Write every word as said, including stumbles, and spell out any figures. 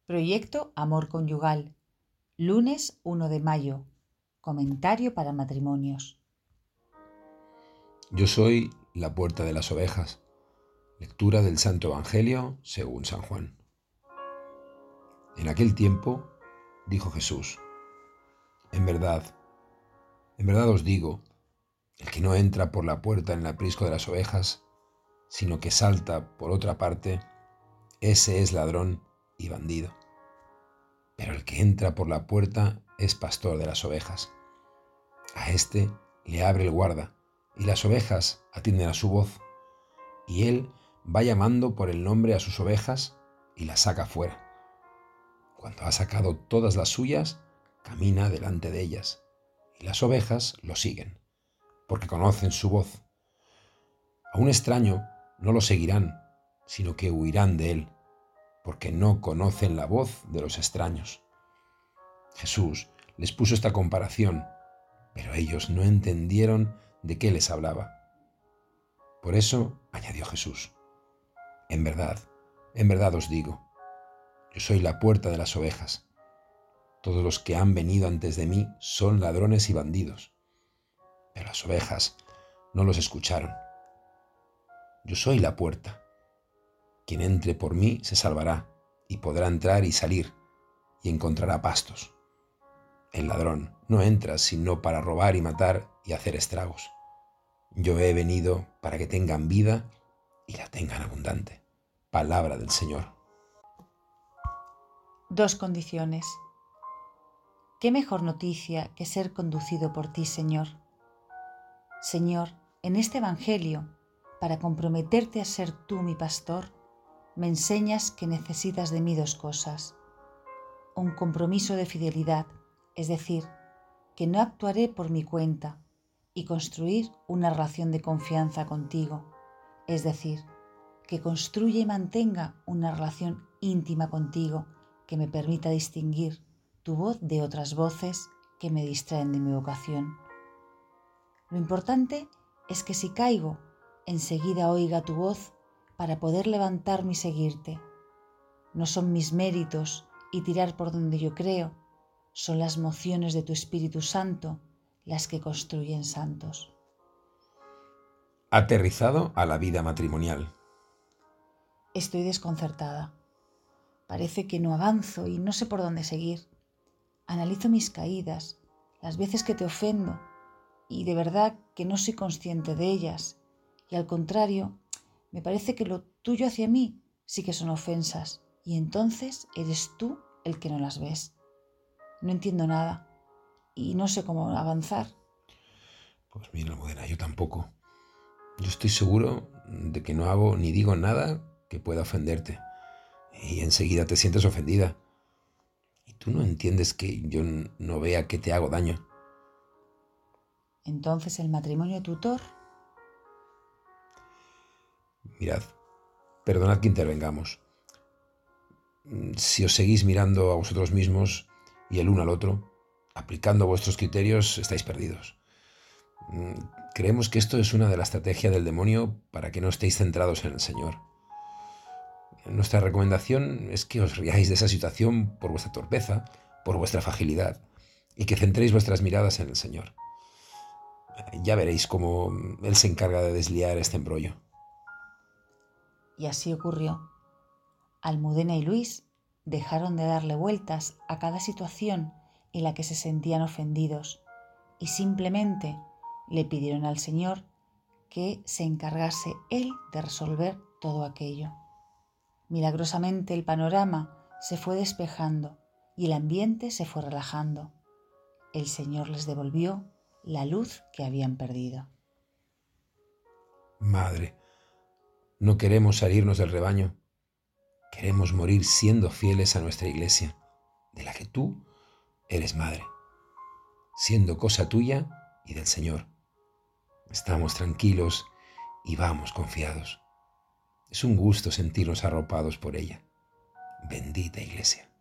Proyecto Amor Conyugal. Lunes uno de mayo. Comentario para matrimonios. Yo soy la puerta de las ovejas. Lectura del Santo Evangelio según San Juan. En aquel tiempo dijo Jesús: En verdad, en verdad os digo, el que no entra por la puerta en el aprisco de las ovejas, sino que salta por otra parte, ese es ladrón y bandido. Pero el que entra por la puerta es pastor de las ovejas. A éste le abre el guarda, y las ovejas atienden a su voz, y él va llamando por el nombre a sus ovejas y las saca fuera. Cuando ha sacado todas las suyas, camina delante de ellas, y las ovejas lo siguen, porque conocen su voz. A un extraño no lo seguirán, sino que huirán de él, porque no conocen la voz de los extraños. Jesús les puso esta comparación, pero ellos no entendieron de qué les hablaba. Por eso añadió Jesús: En verdad, en verdad os digo, yo soy la puerta de las ovejas. Todos los que han venido antes de mí son ladrones y bandidos, pero las ovejas no los escucharon. Yo soy la puerta. Quien entre por mí se salvará y podrá entrar y salir y encontrará pastos. El ladrón no entra sino para robar y matar y hacer estragos. Yo he venido para que tengan vida y la tengan abundante. Palabra del Señor. Dos condiciones. ¿Qué mejor noticia que ser conducido por ti, Señor? Señor, en este Evangelio, para comprometerte a ser tú mi pastor, me enseñas que necesitas de mí dos cosas. Un compromiso de fidelidad, es decir, que no actuaré por mi cuenta, y construir una relación de confianza contigo, es decir, que construya y mantenga una relación íntima contigo que me permita distinguir tu voz de otras voces que me distraen de mi vocación. Lo importante es que si caigo, enseguida oiga tu voz para poder levantarme y seguirte. No son mis méritos y tirar por donde yo creo, son las mociones de tu Espíritu Santo las que construyen santos. Aterrizado a la vida matrimonial. Estoy desconcertada. Parece que no avanzo y no sé por dónde seguir. Analizo mis caídas, las veces que te ofendo, y de verdad que no soy consciente de ellas. Y al contrario, me parece que lo tuyo hacia mí sí que son ofensas, y entonces eres tú el que no las ves. No entiendo nada y no sé cómo avanzar. Pues mira, Almudena, yo tampoco. Yo estoy seguro de que no hago ni digo nada que pueda ofenderte. Y enseguida te sientes ofendida. Y tú no entiendes que yo no vea que te hago daño. Entonces el matrimonio tutor. Mirad, perdonad que intervengamos. Si os seguís mirando a vosotros mismos y el uno al otro, aplicando vuestros criterios, estáis perdidos. Creemos que esto es una de las estrategias del demonio para que no estéis centrados en el Señor. Nuestra recomendación es que os riáis de esa situación por vuestra torpeza, por vuestra fragilidad, y que centréis vuestras miradas en el Señor. Ya veréis cómo Él se encarga de desliar este embrollo. Y así ocurrió. Almudena y Luis dejaron de darle vueltas a cada situación en la que se sentían ofendidos y simplemente le pidieron al Señor que se encargase Él de resolver todo aquello. Milagrosamente el panorama se fue despejando y el ambiente se fue relajando. El Señor les devolvió la luz que habían perdido. Madre, no queremos salirnos del rebaño. Queremos morir siendo fieles a nuestra iglesia, de la que tú eres madre, siendo cosa tuya y del Señor. Estamos tranquilos y vamos confiados. Es un gusto sentirnos arropados por ella. Bendita iglesia.